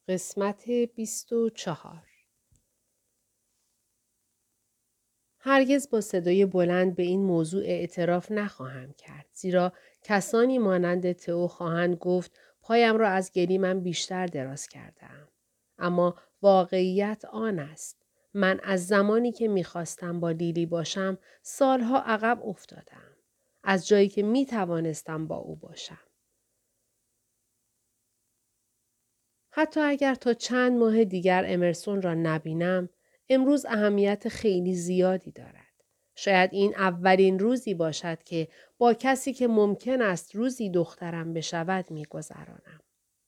قسمت 24. هرگز با صدای بلند به این موضوع اعتراف نخواهم کرد. زیرا کسانی مانند تئو خواهند گفت پایم را از گلیمم بیشتر دراز کرده‌ام. اما واقعیت آن است. من از زمانی که میخواستم با لیلی باشم سالها عقب افتادم. از جایی که میتوانستم با او باشم. حتی اگر تا چند ماه دیگر امرسون را نبینم، امروز اهمیت خیلی زیادی دارد. شاید این اولین روزی باشد که با کسی که ممکن است روزی دخترم بشود میگذرانم.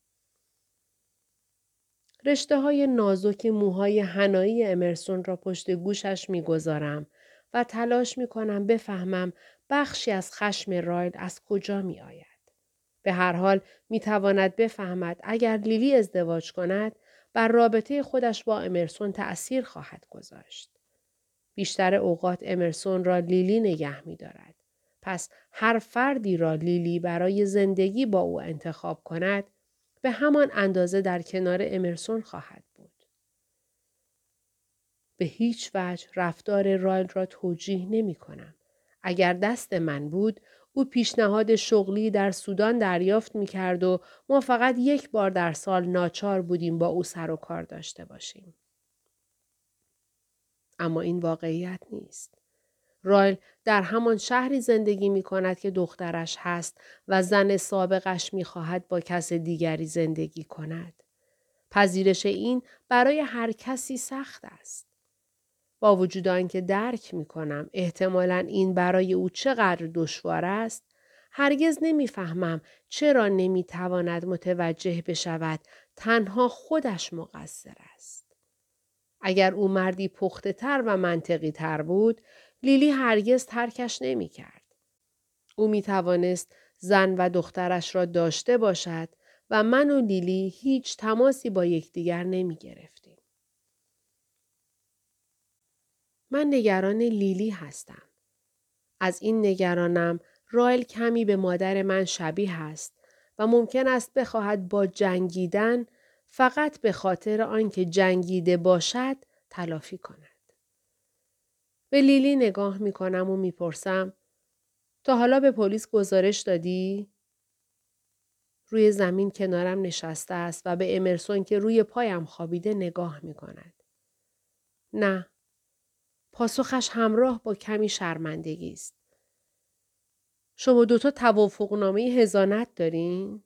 رشته های نازک موهای حنایی امرسون را پشت گوشش میگذارم و تلاش میکنم بفهمم بخشی از خشم رایل از کجا می آید. به هر حال می تواند بفهمد اگر لیلی ازدواج کند بر رابطه خودش با امرسون تأثیر خواهد گذاشت. بیشتر اوقات امرسون را لیلی نگه می دارد. پس هر فردی را لیلی برای زندگی با او انتخاب کند به همان اندازه در کنار امرسون خواهد بود. به هیچ وجه رفتار رایل را توجیه نمی کنم. اگر دست من بود، او پیشنهاد شغلی در سودان دریافت می کرد و ما فقط یک بار در سال ناچار بودیم با او سر و کار داشته باشیم. اما این واقعیت نیست. رایل در همان شهری زندگی می کند که دخترش هست و زن سابقش می خواهد با کس دیگری زندگی کند. پذیرش این برای هر کسی سخت است. با وجود آنکه درک می کنم احتمالاً این برای او چقدر دشوار است، هرگز نمیفهمم چرا نمیتواند متوجه بشود تنها خودش مقصر است. اگر او مردی پخته تر و منطقی تر بود، لیلی هرگز ترکش نمی کرد. او می توانست زن و دخترش را داشته باشد و من و لیلی هیچ تماسی با یکدیگر نمی گرفتیم. من نگران لیلی هستم. از این نگرانم رایل کمی به مادر من شبیه است و ممکن است بخواهد با جنگیدن فقط به خاطر آنکه جنگیده باشد تلافی کند. به لیلی نگاه می کنم و می پرسم تا حالا به پلیس گزارش دادی؟ روی زمین کنارم نشسته است و به امرسون که روی پایم خوابیده نگاه می کند. نه. پاسخش همراه با کمی شرمندگی است. شما دوتا توافقنامه حضانت دارین؟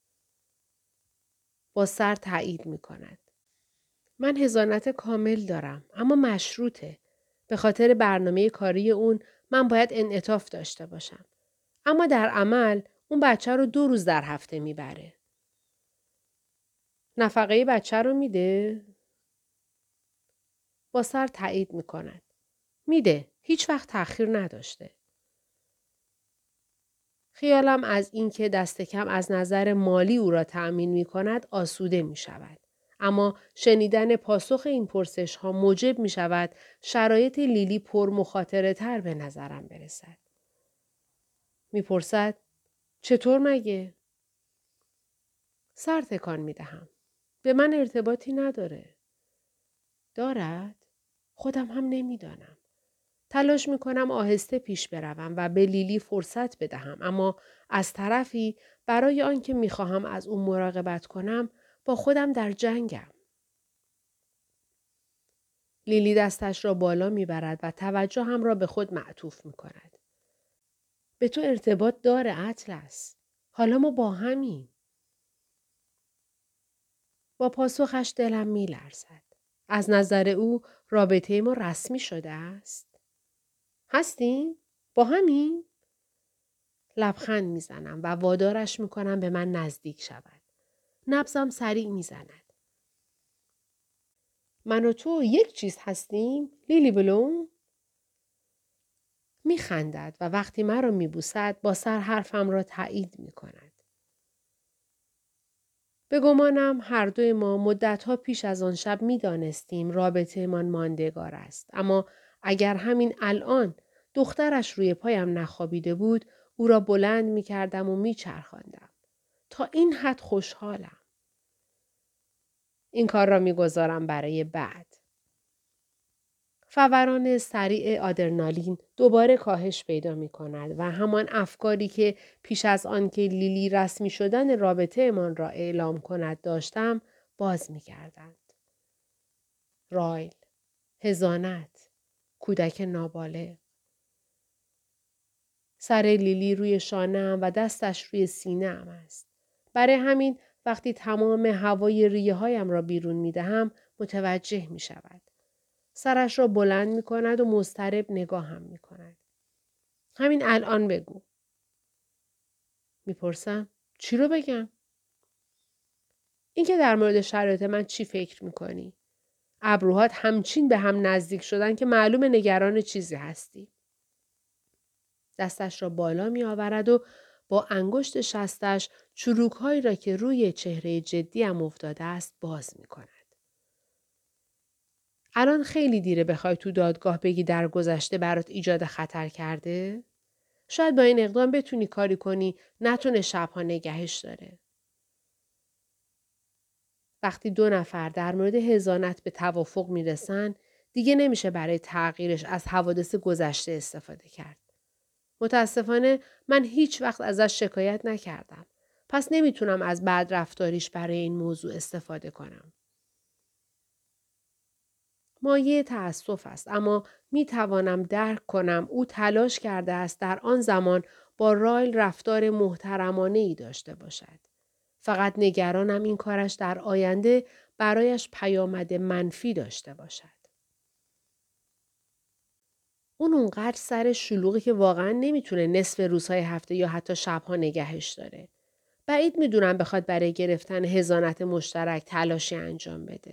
با سر تایید می کند. من حضانت کامل دارم اما مشروطه. به خاطر برنامه کاری اون من باید انعطاف داشته باشم. اما در عمل اون بچه رو 2 روز در هفته میبره. نفقه بچه رو میده؟ با سر تایید می کند. میده. هیچ وقت تأخیر نداشته. خیالم از این که دست کم از نظر مالی او را تأمین می کند آسوده می شود. اما شنیدن پاسخ این پرسش ها موجب می شود شرایط لیلی پر مخاطره تر به نظرم برسد. می پرسد چطور مگه؟ سر تکان می دهم. به من ارتباطی نداره. دارد؟ خودم هم نمی دانم. تلاش می کنم آهسته پیش بروم و به لیلی فرصت بدهم اما از طرفی برای آنکه می خواهم از او مراقبت کنم با خودم در جنگم. لیلی دستش را بالا می برد و توجهم را به خود معطوف می کند. به تو ارتباط داره اطلس. حالا ما با همیم. با پاسخش دلم می لرزد. از نظر او رابطه ما رسمی شده است. هستیم؟ با همیم؟ لبخند میزنم و وادارش میکنم به من نزدیک شود. نبضم سریع میزند. من و تو یک چیز هستیم؟ لیلی بلوم؟ میخندد و وقتی مرا میبوسد با سر حرفم را تایید میکند. به گمانم هر دوی ما مدتها پیش از آن شب میدانستیم رابطه من ماندگار است. اما اگر همین الان دخترش روی پایم نخوابیده بود او را بلند میکردم و میچرخاندم. تا این حد خوشحالم. این کار را میگذارم برای بعد. فوران سریع آدرنالین دوباره کاهش پیدا می کند و همان افکاری که پیش از آن که لیلی رسمی شدن رابطه من را اعلام کند داشتم باز می گردند. رایل، حضانت، کودک نابالغ. سر لیلی روی شانه‌ام و دستش روی سینه‌ام است. برای همین وقتی تمام هوای ریه هایم را بیرون می دهم متوجه می شود. سرش را بلند می کند و مضطرب نگاهم می کند. همین الان بگو. میپرسم چی رو بگم؟ اینکه در مورد شرایط من چی فکر می کنی؟ ابروهات همچین به هم نزدیک شدن که معلوم نگران چیزی هستی. دستش را بالا می آورد و با انگشت شستش چروکهایی را که روی چهره جدیم افتاده است باز می کند. الان خیلی دیره بخوای تو دادگاه بگی در گذشته برات ایجاد خطر کرده؟ شاید با این اقدام بتونی کاری کنی نتونه شبها نگهش داره. وقتی 2 نفر در مورد حضانت به توافق میرسن دیگه نمیشه برای تغییرش از حوادث گذشته استفاده کرد. متاسفانه من هیچ وقت ازش شکایت نکردم. پس نمیتونم از بد رفتاریش برای این موضوع استفاده کنم. مایه تأسف است اما می توانم درک کنم او تلاش کرده است در آن زمان با رایل رفتار محترمانه ای داشته باشد. فقط نگرانم این کارش در آینده برایش پیامد منفی داشته باشد. اون اونقدر سر شلوغی که واقعا نمیتونه نصف روزهای هفته یا حتی شبها نگهش داره. بعید میدونم بخواد برای گرفتن حضانت مشترک تلاشی انجام بده.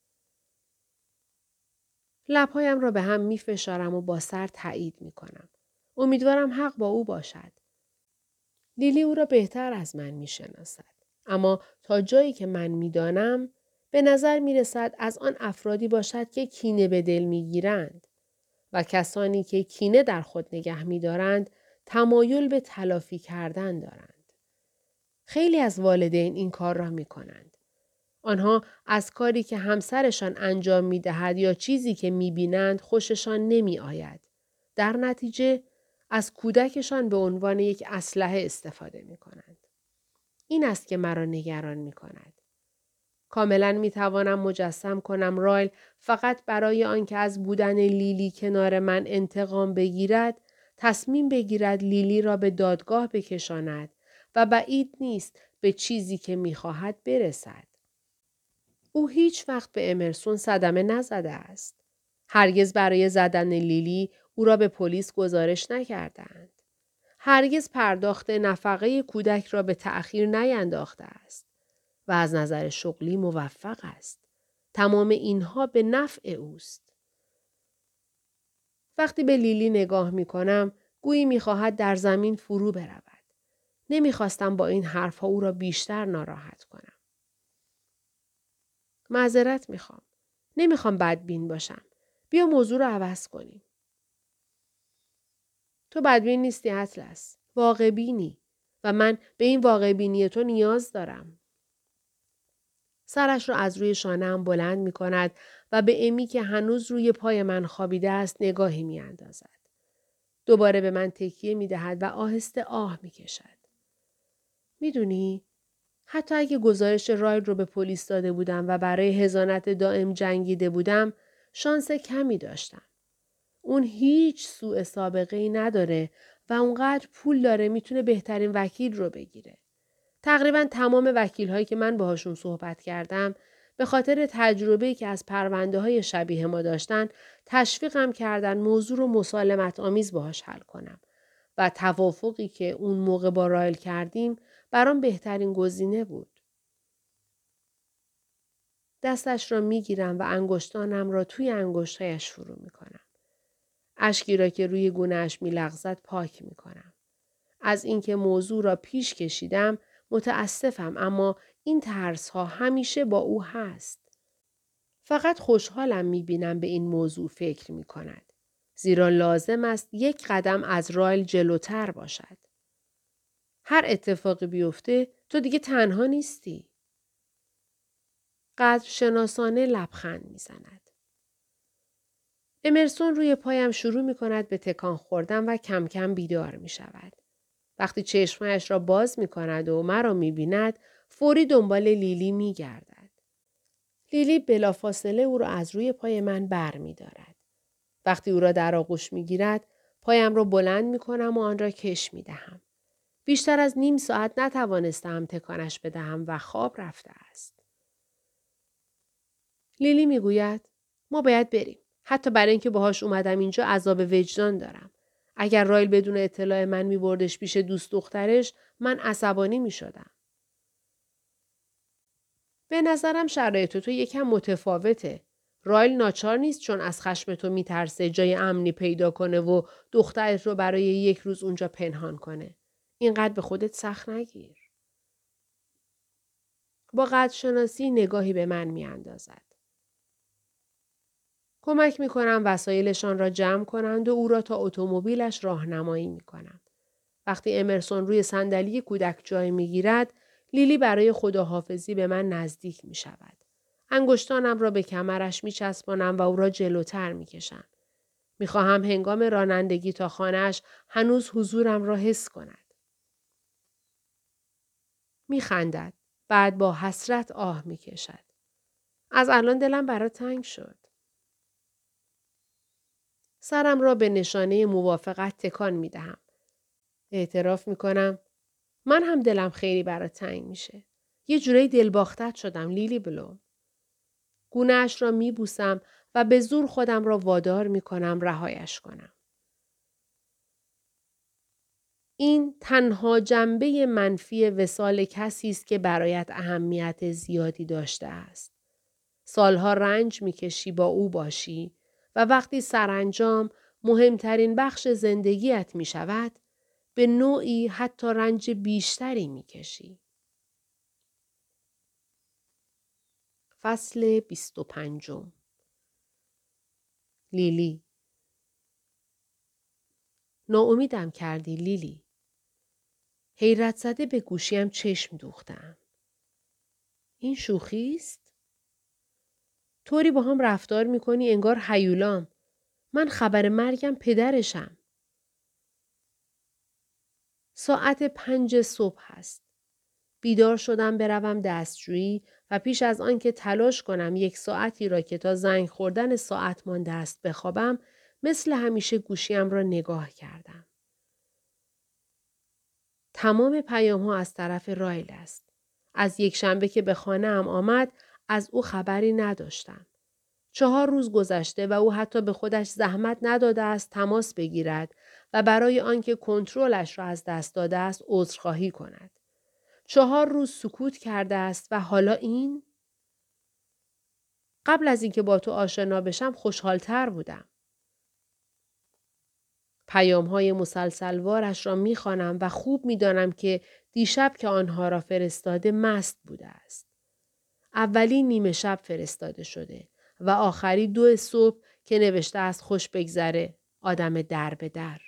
لبهایم را به هم می فشارم و با سر تایید می کنم. امیدوارم حق با او باشد. لیلی او را بهتر از من می شناسد. اما تا جایی که من می دانم به نظر می رسد از آن افرادی باشد که کینه به دل می گیرند و کسانی که کینه در خود نگه می دارند تمایل به تلافی کردن دارند. خیلی از والدین این کار را می کنند. آنها از کاری که همسرشان انجام می دهد یا چیزی که می بینند خوششان نمی آید. در نتیجه از کودکشان به عنوان یک اسلحه استفاده می کنند. این است که مرا نگران می کند. کاملا می توانم مجسم کنم رایل فقط برای آنکه از بودن لیلی کنار من انتقام بگیرد، تصمیم بگیرد لیلی را به دادگاه بکشاند و بعید نیست به چیزی که می خواهد برسد. او هیچ وقت به امرسون صدمه نزده است. هرگز برای زدن لیلی او را به پلیس گزارش نکردند. هرگز پرداخت نفقه کودک را به تأخیر نینداخته است و از نظر شغلی موفق است. تمام اینها به نفع اوست. وقتی به لیلی نگاه می کنم گویی می خواهد در زمین فرو برود. نمی خواستم با این حرفها او را بیشتر ناراحت کنم. معذرت میخوام. نمیخوام بدبین باشم. بیا موضوع رو عوض کنیم. تو بدبین نیستی اطلس. واقع بینی. و من به این واقع بینی تو نیاز دارم. سرش را از روی شانه‌ام بلند می کند و به امی که هنوز روی پای من خوابیده است نگاهی می اندازد. دوباره به من تکیه می دهد و آهسته آه می کشد. می دونی؟ حتی اگه گزارش رایل رو به پلیس داده بودم و برای حضانت دائم جنگیده بودم، شانس کمی داشتم. اون هیچ سوء سابقه‌ای نداره و اونقدر پول داره میتونه بهترین وکیل رو بگیره. تقریبا تمام وکیل‌هایی که من باهاشون صحبت کردم به خاطر تجربه‌ای که از پرونده‌های شبیه ما داشتن تشویقم کردن موضوع رو مسالمت آمیز باهاش حل کنم و توافقی که اون موقع با رایل کردیم برام بهترین گزینه بود. دستش را میگیرم و انگشتانم را توی انگشتایش فرو میکنم. اشکی را که روی گونه‌اش میلغزد پاک میکنم. از اینکه موضوع را پیش کشیدم متاسفم اما این ترس‌ها همیشه با او هست. فقط خوشحالم میبینم به این موضوع فکر میکند. زیرا لازم است یک قدم از رایل جلوتر باشد. هر اتفاقی بیفته تو دیگه تنها نیستی. قدرشناسانه لبخند میزند. امرسون روی پایم شروع می کند به تکان خوردن و کم کم بیدار می شود. وقتی چشمهایش را باز می کند و مرا می بیند، فوری دنبال لیلی می گردد. لیلی بلافاصله او را از روی پای من بر می دارد. وقتی او را در آغوش می گیرد، پایم را بلند می کنم و آن را کش می دهم. بیشتر از نیم ساعت نتوانستم تکانش بدهم و خواب رفته است. لیلی می گوید ما باید بریم. حتی برای اینکه باهاش اومدم اینجا عذاب وجدان دارم. اگر رایل بدون اطلاع من می بردش پیش دوست دخترش، من عصبانی می شدم. به نظرم شرایط تو یکم متفاوته. رایل ناچار نیست چون از خشم تو می ترسه جای امنی پیدا کنه و دخترت رو برای یک روز اونجا پنهان کنه. اینقدر به خودت سخت نگیر. با قدرشناسی نگاهی به من می اندازد. کمک می کنم وسایلشان را جمع کنند و او را تا اتومبیلش راهنمایی می کنم. وقتی امرسون روی صندلی کودک جای می گیرد، لیلی برای خداحافظی به من نزدیک می شود. انگشتانم را به کمرش می چسبانم و او را جلوتر می کشم. می خواهم هنگام رانندگی تا خانه‌اش هنوز حضورم را حس کند. می خندد. بعد با حسرت آه می کشد. از الان دلم برات تنگ شد. سرم را به نشانه موافقت تکان می دهم. اعتراف می کنم. من هم دلم خیلی برات تنگ میشه. یه جورایی دلباختت شدم لیلی بلوم. گونه اش را می بوسم و به زور خودم را وادار می کنم رهایش کنم. این تنها جنبه منفی وصال کسی است که برایت اهمیت زیادی داشته است. سالها رنج میکشی با او باشی و وقتی سرانجام مهمترین بخش زندگیت می شود، به نوعی حتی رنج بیشتری میکشی. فصل 25. لیلی. ناامیدم کردی لیلی. حیرت زده به گوشیم چشم دوختم. این شوخی است؟ طوری با هم رفتار میکنی انگار هیولام. من خبر مرگم پدرشم. ساعت 5 صبح است. بیدار شدم بروم دستشویی و پیش از آن که تلاش کنم 1 ساعتی را که تا زنگ خوردن ساعت مانده است بخوابم، مثل همیشه گوشیم را نگاه کردم. تمام پیام ها از طرف رایل است. از یکشنبه که به خانه ام آمد از او خبری نداشتم. 4 روز گذشته و او حتی به خودش زحمت نداده است تماس بگیرد و برای آنکه کنترلش را از دست داده است عذرخواهی کند. 4 روز سکوت کرده است و حالا این؟ قبل از اینکه با تو آشنا بشم خوشحالتر بودم. پیام‌های مسلسلوارش را می‌خوانم و خوب می‌دانم که دیشب که آنها را فرستاده مست بوده است. اولی نیمه شب فرستاده شده و آخری 2 صبح که نوشته است خوش بگذره آدم در به در.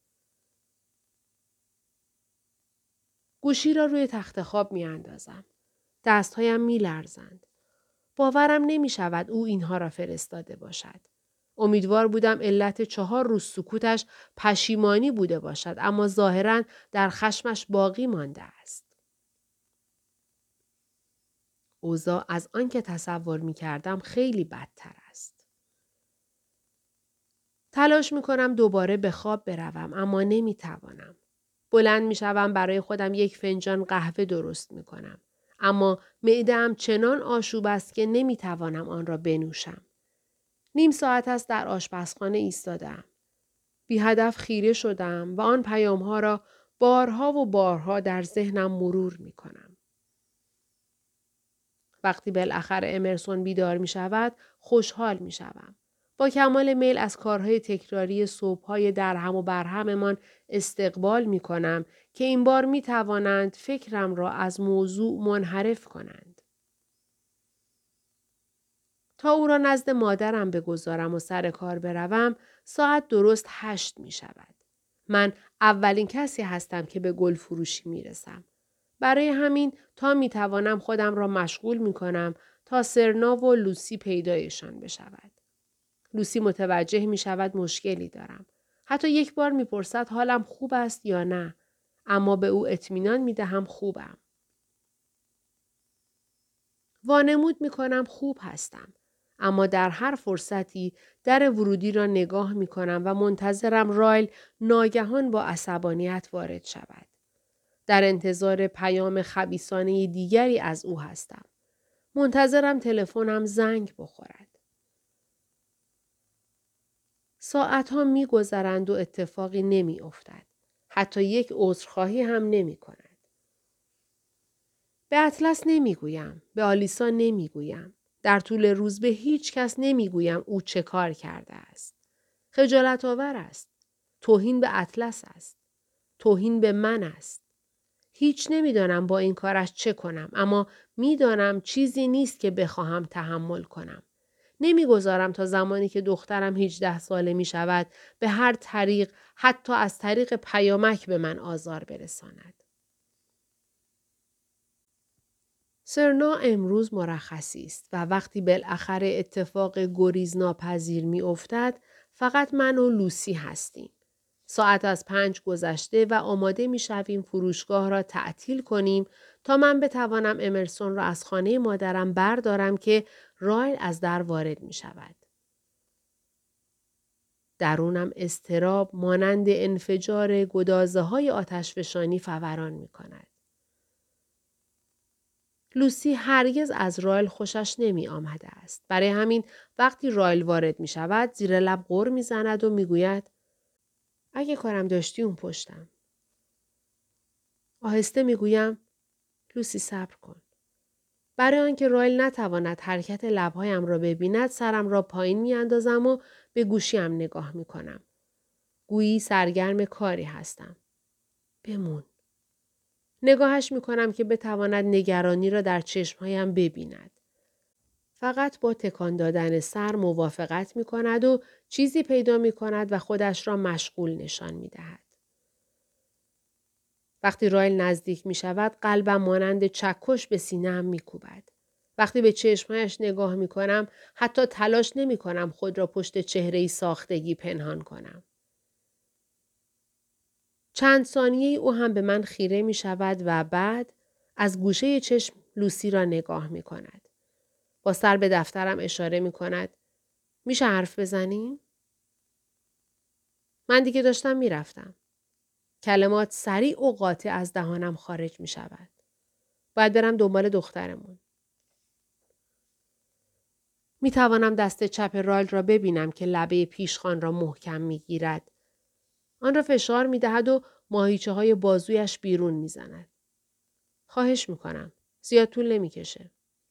گوشی را روی تخت خواب می‌اندازم. دستهایم می‌لرزند. باورم نمی‌شود او اینها را فرستاده باشد. امیدوار بودم علت 4 روز سکوتش پشیمانی بوده باشد، اما ظاهراً در خشمش باقی مانده است. اوضاع از آن که تصور می کردم خیلی بدتر است. تلاش می کنم دوباره به خواب بروم، اما نمی توانم. بلند می شوم برای خودم 1 فنجان قهوه درست می کنم. اما معده‌ام چنان آشوب است که نمی توانم آن را بنوشم. نیم ساعت است در آشپزخانه ایستاده‌ام. بی هدف خیره شدم و آن پیام‌ها را بارها و بارها در ذهنم مرور می کنم. وقتی بالاخره امرسون بیدار می شود، خوشحال می شوم. با کمال میل از کارهای تکراری صبح‌های درهم و برهممان استقبال می کنم که این بار می توانند فکرم را از موضوع منحرف کنند. تا او را نزد مادرم بگذارم و سر کار بروم، ساعت درست 8 می شود. من اولین کسی هستم که به گل فروشی می رسم. برای همین تا می توانم خودم را مشغول می کنم تا سرنا و لوسی پیدایشان بشود. لوسی متوجه می شود مشکلی دارم. حتی یک بار می پرسد حالم خوب است یا نه. اما به او اطمینان می دهم خوبم. وانمود می کنم خوب هستم. اما در هر فرصتی در ورودی را نگاه می کنم و منتظرم رایل ناگهان با عصبانیت وارد شود. در انتظار پیام خبیثانه دیگری از او هستم. منتظرم تلفنم زنگ بخورد. ساعتها می گذرند و اتفاقی نمی افتد. حتی یک عذرخواهی هم نمی کند. به اطلس نمی گویم. به آلیسا نمی گویم. در طول روز به هیچ کس نمی گویم او چه کار کرده است. خجالت آور است. توهین به اطلس است. توهین به من است. هیچ نمیدانم با این کارش چه کنم، اما میدانم چیزی نیست که بخواهم تحمل کنم. نمیگذارم تا زمانی که دخترم 18 ساله می شود به هر طریق، حتی از طریق پیامک به من آزار برساند. سرنا امروز مرخصی است و وقتی بالاخره اتفاق گریز ناپذیر می افتد فقط من و لوسی هستیم. ساعت از 5 گذشته و آماده می شویم فروشگاه را تعطیل کنیم تا من بتوانم امرسون را از خانه مادرم بردارم که رایل از در وارد می شود. درونم اضطراب مانند انفجار گدازه های آتشفشانی فوران می کند. لوسی هرگز از رایل خوشش نمی آمده است. برای همین وقتی رایل وارد می شود زیر لب غر می زند و می گوید اگه کارم داشتی اون پشتم. آهسته می گویم لوسی صبر کن. برای آنکه رایل نتواند حرکت لبهایم را ببیند سرم را پایین می اندازم و به گوشیم نگاه می کنم. گویی سرگرم کاری هستم. بمون. نگاهش می کنم که بتواند نگرانی را در چشمهایم ببیند. فقط با تکان دادن سر موافقت می کند و چیزی پیدا می کند و خودش را مشغول نشان می دهد. وقتی رایل نزدیک می شود قلبم مانند چکش به سینه‌ام می کوبد. وقتی به چشمهایش نگاه می کنم حتی تلاش نمی کنم خود را پشت چهره‌ای ساختگی پنهان کنم. چند ثانیه او هم به من خیره می شود و بعد از گوشه چشم لوسی را نگاه می کند. با سر به دفترم اشاره می کند. میشه حرف بزنیم؟ من دیگه داشتم می رفتم. کلمات سریع و قاطع از دهانم خارج می شود. باید برم دنبال دخترمون. می توانم دست چپ رایل را ببینم که لبه پیشخوان را محکم می گیرد. آن را فشار می دهد و ماهیچه های بازویش بیرون می زند. خواهش می کنم. زیاد طول نمی کشه.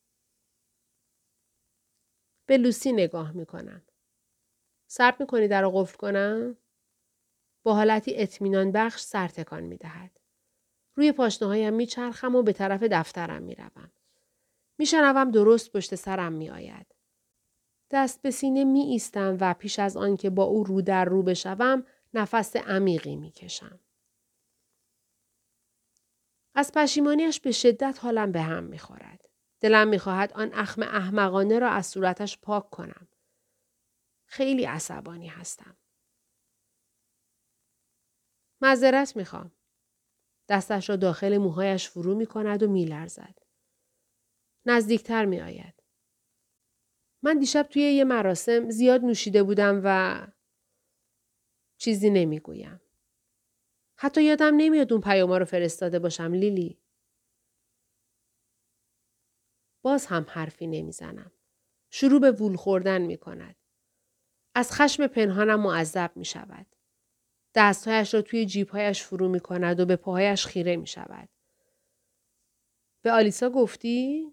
به لوسی نگاه می کنم. صبر می کنی در را قفل کنم؟ با حالتی اطمینان بخش سر تکان می دهد. روی پاشنه‌هایم می چرخم و به طرف دفترم می روم. می شنوم درست پشت سرم می آید. دست به سینه می ایستم و پیش از آن که با او رو در رو بشوم نفس عمیقی می کشم. از پشیمانیش به شدت حالم به هم می خورد. دلم می خواهد آن اخم احمقانه را از صورتش پاک کنم. خیلی عصبانی هستم. معذرت می خوام. دستش را داخل موهایش فرو می کند و می لرزد. نزدیکتر می آید. من دیشب توی یه مراسم زیاد نوشیده بودم و چیزی نمی گویم. حتی یادم نمیاد اون پیاما رو فرستاده باشم لیلی. باز هم حرفی نمیزنم. شروع به وول خوردن می کند. از خشم پنهانم معذب می شود. دستهایش را توی جیبهایش فرو می کند و به پاهایش خیره می شود. به آلیسا گفتی؟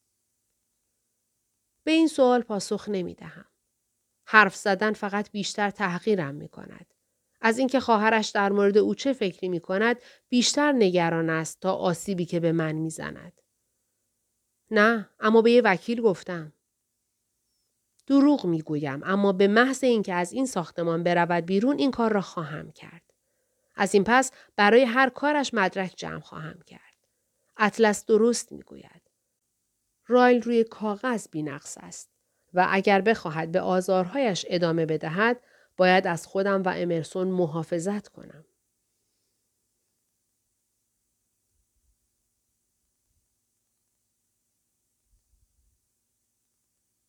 به این سوال پاسخ نمی دهم. حرف زدن فقط بیشتر تحقیرم می کند. از اینکه خواهرش در مورد او چه فکری می کند بیشتر نگران است تا آسیبی که به من می زند. نه، اما به یه وکیل گفتم. دروغ می گویم اما به محض اینکه از این ساختمان برود بیرون این کار را خواهم کرد. از این پس برای هر کارش مدرک جمع خواهم کرد. اطلس درست می گوید. رایل روی کاغذ بی‌نقص است و اگر بخواهد به آزارهایش ادامه بدهد باید از خودم و امرسون محافظت کنم.